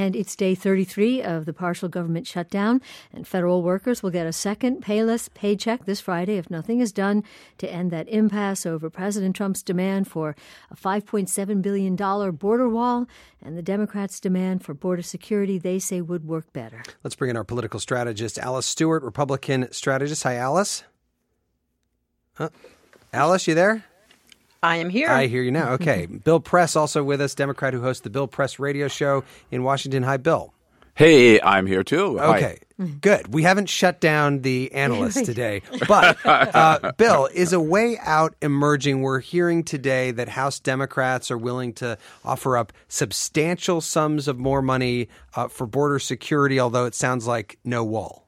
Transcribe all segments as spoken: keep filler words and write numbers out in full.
and it's day thirty-three of the partial government shutdown, and federal workers will get a second payless paycheck this Friday if nothing is done to end that impasse over President Trump's demand for a five point seven billion dollars border wall and the Democrats' demand for border security they say would work better. Let's bring in our political strategist, Alice Stewart, Republican strategist. Hi, Alice. Huh? Alice, you there? I am here. I hear you now. Okay. Bill Press also with us, Democrat who hosts the Bill Press radio show in Washington. Hi, Bill. Hey, I'm here too. Okay, Hi. Good. We haven't shut down the analysts today. But, uh, Bill, is a way out emerging? We're hearing today that House Democrats are willing to offer up substantial sums of more money uh, for border security, although it sounds like no wall.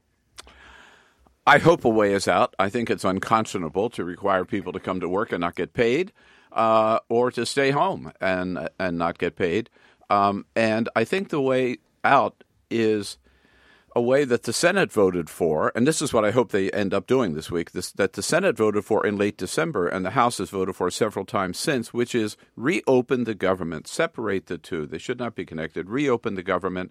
I hope a way is out. I think it's unconscionable to require people to come to work and not get paid, uh, or to stay home and and not get paid. Um, and I think the way out is a way that the Senate voted for, and this is what I hope they end up doing this week, this, that the Senate voted for in late December and the House has voted for several times since, which is reopen the government, separate the two. They should not be connected. Reopen the government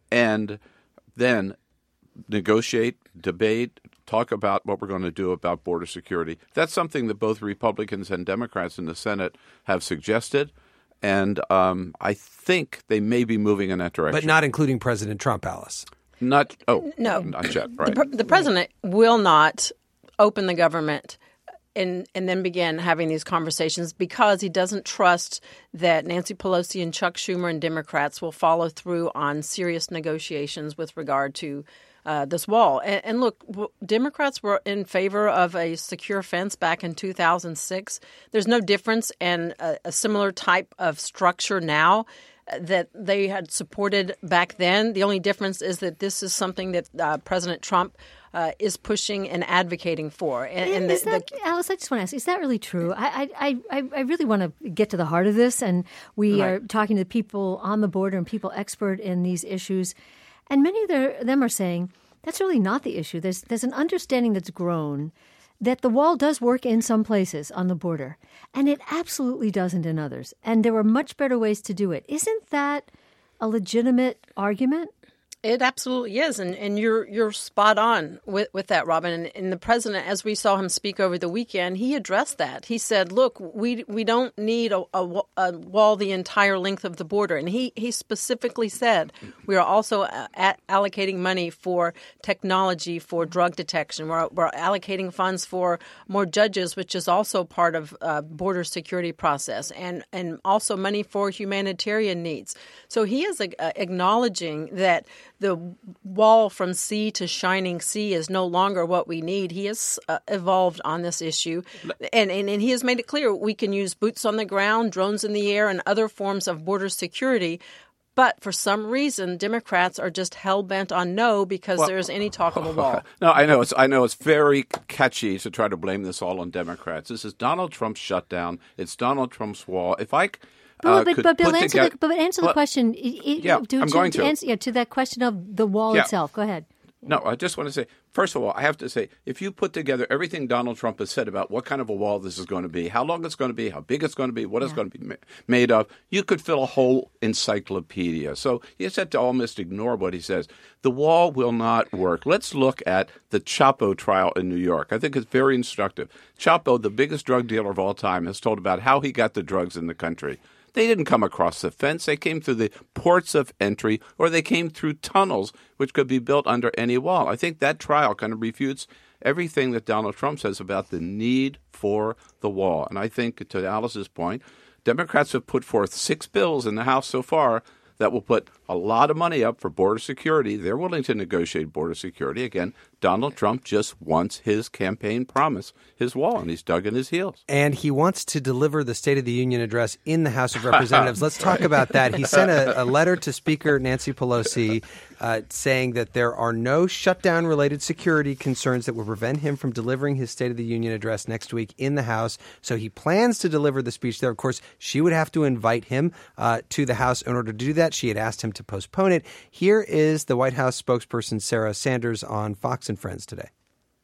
and then negotiate, debate, talk about what we're going to do about border security. That's something that both Republicans and Democrats in the Senate have suggested. And um, I think they may be moving in that direction. But not including President Trump, Alice. Not oh no, not yet. Right. The, the president will not open the government and and then begin having these conversations because he doesn't trust that Nancy Pelosi and Chuck Schumer and Democrats will follow through on serious negotiations with regard to uh, this wall. And, and look, w- Democrats were in favor of a secure fence back in two thousand six. There's no difference in a, a similar type of structure now that they had supported back then. The only difference is that this is something that uh, President Trump uh, is pushing and advocating for. And, and is the, that, the, Alice, I just want to ask, is that really true? I I, I, I really want to get to the heart of this, and we right. are talking to people on the border and people expert in these issues, and many of their, them are saying that's really not the issue. There's there's an understanding that's grown that the wall does work in some places on the border, and it absolutely doesn't in others. And there are much better ways to do it. Isn't that a legitimate argument? It absolutely is, and and you're you're spot on with, with that, Robin. And, and the president, as we saw him speak over the weekend, he addressed that. He said, "Look, we we don't need a, a, a wall the entire length of the border." And he, he specifically said, "We are also at allocating money for technology for drug detection. We're we're allocating funds for more judges, which is also part of uh, border security process, and and also money for humanitarian needs." So he is uh, acknowledging that the wall from sea to shining sea is no longer what we need. He has uh, evolved on this issue, and, and, and he has made it clear we can use boots on the ground, drones in the air, and other forms of border security. But for some reason, Democrats are just hell-bent on no because well, there's any talk of a wall. No, I know it's I know it's very catchy to try to blame this all on Democrats. This is Donald Trump's shutdown. It's Donald Trump's wall. If I Uh, but, but, but Bill, answer together, the, but answer the well, question. It, yeah, to, I'm going to, to. to answer yeah, to that question of the wall yeah. itself. Go ahead. No, I just want to say, first of all, I have to say, if you put together everything Donald Trump has said about what kind of a wall this is going to be, how long it's going to be, how big it's going to be, what yeah. it's going to be ma- made of, you could fill a whole encyclopedia. So you just have to almost ignore what he says. The wall will not work. Let's look at the Chapo trial in New York. I think it's very instructive. Chapo, the biggest drug dealer of all time, has told about how he got the drugs in the country. They didn't come across the fence. They came through the ports of entry, or they came through tunnels, which could be built under any wall. I think that trial kind of refutes everything that Donald Trump says about the need for the wall. And I think, to Alice's point, Democrats have put forth six bills in the House so far that will put a lot of money up for border security. They're willing to negotiate border security. Again, Donald Trump just wants his campaign promise, his wall, and he's dug in his heels. And he wants to deliver the State of the Union address in the House of Representatives. Let's talk about that. He sent a, a letter to Speaker Nancy Pelosi uh, saying that there are no shutdown-related security concerns that will prevent him from delivering his State of the Union address next week in the House. So he plans to deliver the speech there. Of course, she would have to invite him uh, to the House in order to do that. She had asked him to postpone it. Here is the White House spokesperson, Sarah Sanders, on Fox and Friends today.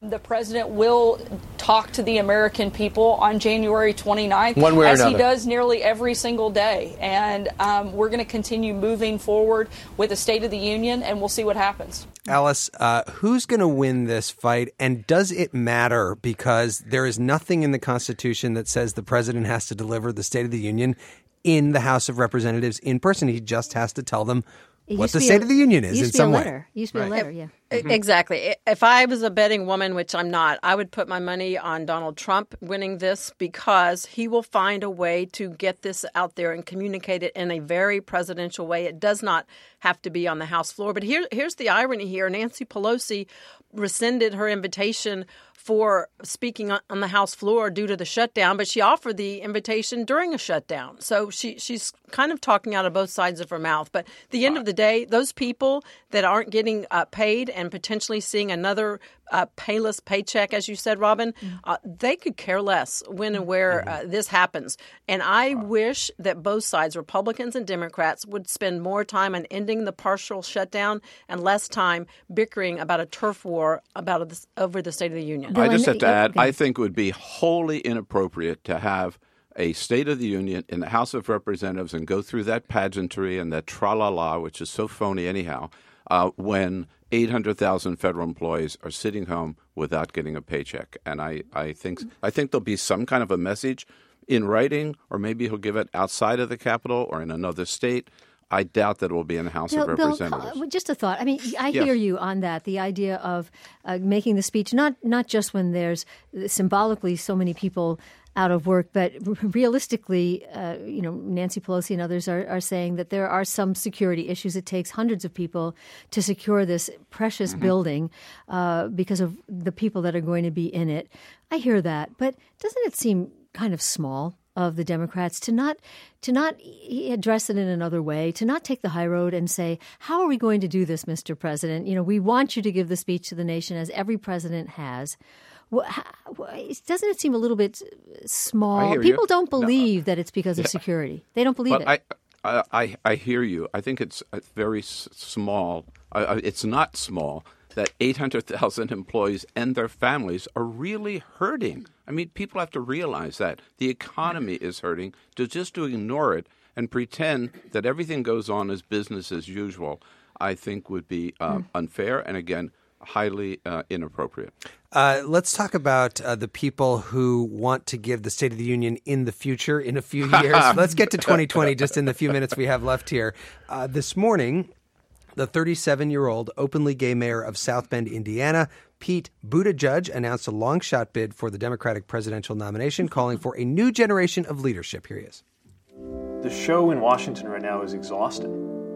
The president will talk to the American people on January twenty-ninth, One way or as another. he does nearly every single day. And um, we're going to continue moving forward with the State of the Union, and we'll see what happens. Alice, uh, who's going to win this fight, and does it matter? Because there is nothing in the Constitution that says the president has to deliver the State of the Union in the House of Representatives in person. He just has to tell them It what used the to be State a- of the Union is it used in to be some a way. letter. It used to be a Right. letter, yeah. Exactly. If I was a betting woman, which I'm not, I would put my money on Donald Trump winning this because he will find a way to get this out there and communicate it in a very presidential way. It does not have to be on the House floor. But here, here's the irony here. Nancy Pelosi rescinded her invitation for speaking on on the House floor due to the shutdown, but she offered the invitation during a shutdown. So she she's kind of talking out of both sides of her mouth. But at the end of the day, those people that aren't getting uh, paid and potentially seeing another uh, payless paycheck, as you said, Robin, uh, they could care less when and where uh, this happens. And I wish that both sides, Republicans and Democrats, would spend more time on ending the partial shutdown and less time bickering about a turf war about a, over the State of the Union. I just Bill, have to I- add, I think it would be wholly inappropriate to have a State of the Union in the House of Representatives and go through that pageantry and that tra-la-la, which is so phony anyhow, uh, when eight hundred thousand federal employees are sitting home without getting a paycheck. And I, I think I think there'll be some kind of a message in writing, or maybe he'll give it outside of the Capitol or in another state. I doubt that it will be in the House Bill, of Bill, Representatives. uh, just a thought. I mean, I Yes. hear you on that. The idea of uh, making the speech, not not just when there's symbolically so many people out of work, but r- realistically, uh, you know, Nancy Pelosi and others are, are saying that there are some security issues. It takes hundreds of people to secure this precious Mm-hmm. building uh, because of the people that are going to be in it. I hear that, but doesn't it seem kind of small of the Democrats to not to not address it in another way, to not take the high road and say, how are we going to do this, Mister President? You know, we want you to give the speech to the nation, as every president has. Wha- how- Doesn't it seem a little bit I small? hear you. People don't believe that it's because of security. They don't believe But it. I, I, I, I hear you. I think it's uh, very s- small. Uh, it's not small that eight hundred thousand employees and their families are really hurting. I mean, people have to realize that the economy is hurting. To just to ignore it and pretend that everything goes on as business as usual, I think would be uh, unfair and, again, highly uh, inappropriate. Uh, let's talk about uh, the people who want to give the State of the Union in the future, in a few years. Let's get to twenty twenty just in the few minutes we have left here. Uh, this morning, the thirty-seven-year-old openly gay mayor of South Bend, Indiana, Pete Buttigieg, announced a long-shot bid for the Democratic presidential nomination, calling for a new generation of leadership. Here he is. The show in Washington right now is exhausting.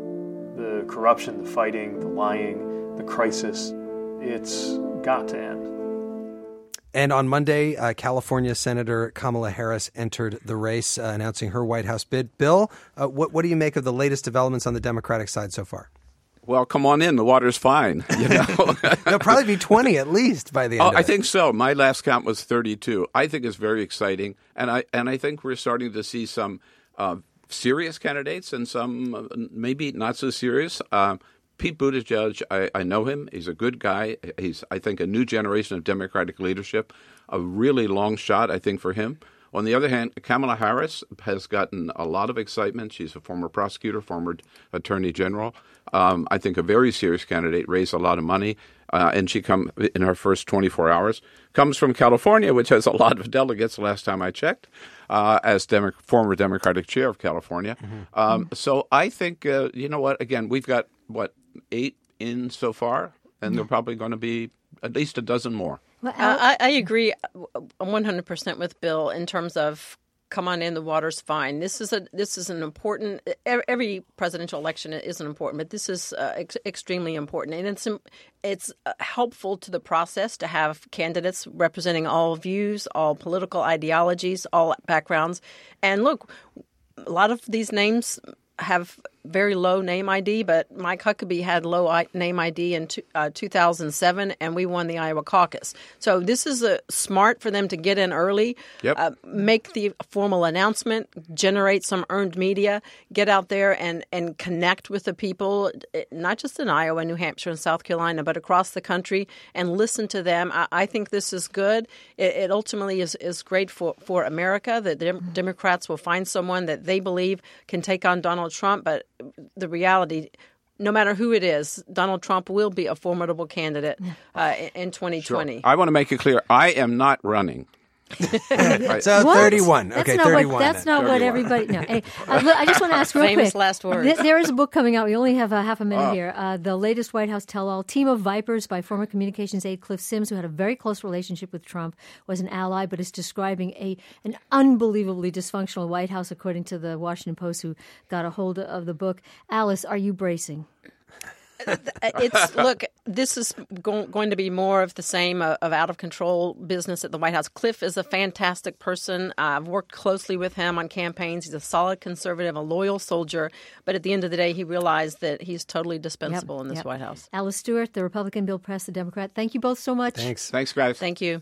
The corruption, the fighting, the lying, the crisis, it's got to end. And on Monday, uh, California Senator Kamala Harris entered the race, uh, announcing her White House bid. Bill, uh, what, what do you make of the latest developments on the Democratic side so far? Well, come on in. The water's fine. You know? There'll probably be twenty at least by the end Oh, of I it. think so. My last count was thirty-two. I think it's very exciting, and I and I think we're starting to see some uh, serious candidates and some uh, maybe not so serious. Uh, Pete Buttigieg, I, I know him. He's a good guy. He's, I think, a new generation of Democratic leadership. A really long shot, I think, for him. On the other hand, Kamala Harris has gotten a lot of excitement. She's a former prosecutor, former attorney general. Um, I think a very serious candidate, raised a lot of money, uh, and she come in her first twenty-four hours. Comes from California, which has a lot of delegates. Last time I checked, uh, as Demo- former Democratic chair of California. Mm-hmm. Um, so I think uh, you know what? Again, we've got what eight in so far, and they're probably going to be at least a dozen more. Well, Al- Uh, I, I agree one hundred percent with Bill in terms of come on in, the water's fine. This is a this is an important. Every presidential election isn't important, but this is uh, ex- extremely important, and it's it's uh, helpful to the process to have candidates representing all views, all political ideologies, all backgrounds. And look, a lot of these names have very low name I D, but Mike Huckabee had low I- name I D in two, uh, two thousand seven, and we won the Iowa caucus. So this is a, smart for them to get in early, Yep. uh, make the formal announcement, generate some earned media, get out there and, and connect with the people, not just in Iowa, New Hampshire, and South Carolina, but across the country, and listen to them. I, I think this is good. It, it ultimately is, is great for, for America, that the Democrats will find someone that they believe can take on Donald Trump, but the reality, no matter who it is, Donald Trump will be a formidable candidate uh, in twenty twenty. Sure. I want to make it clear, I am not running. So What? thirty-one. That's Okay, not thirty-one. What, that's not what thirty-one. everybody. No. Hey, uh, look, I just want to ask real Famous quick. last words. Th- there is a book coming out. We only have a half a minute Oh. here. Uh, the latest White House tell-all, "Team of Vipers" by former communications aide Cliff Sims, who had a very close relationship with Trump, was an ally, but is describing a an unbelievably dysfunctional White House, according to the Washington Post, who got a hold of the book. Alice, are you bracing? It's look, this is go- going to be more of the same uh, of out of control business at the White House. Cliff is a fantastic person. Uh, I've worked closely with him on campaigns. He's a solid conservative, a loyal soldier. But at the end of the day, he realized that he's totally dispensable Yep, in this yep. White House. Alice Stewart, the Republican, Bill Press, the Democrat. Thank you both so much. Thanks. Thanks, guys. Thank you.